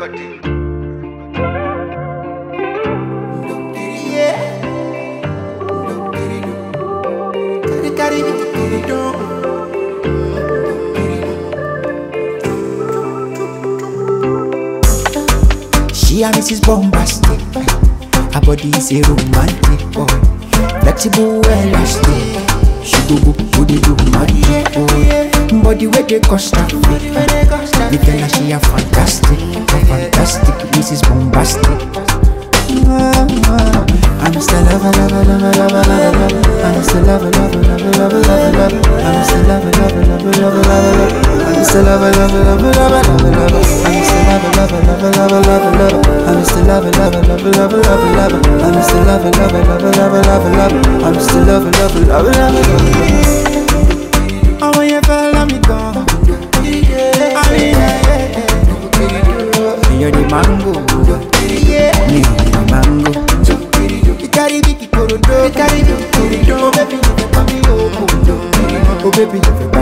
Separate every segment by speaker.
Speaker 1: She and Mrs. Bombastic, her body is a romantic boy, flexible, elastic. She go the romantic boy, body where they cost her. The girl she a fantastic, Mrs. Bombastic. I'm still lover, I'm still lover, I'm still lover, I'm still lover, I'm still lover, I'm still lover. Oh, when you fell, let me go. You're the mango, the mango. Oh baby,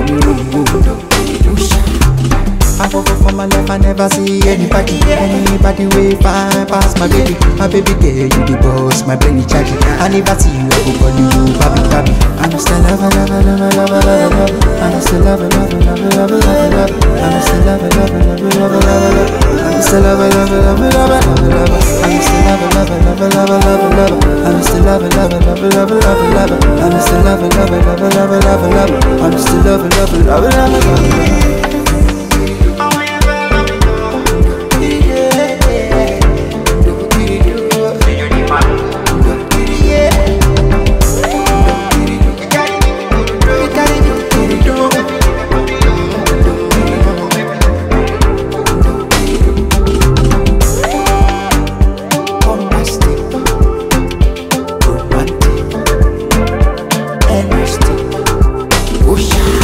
Speaker 1: I go for my life, I never see anybody way fine past my baby. My baby girl, you the boss, my brain is charging. I never see you, I go call you baby. I'm still lover, I'm still lover, I'm still lover, I'm still lover, I'm still I'm still oh,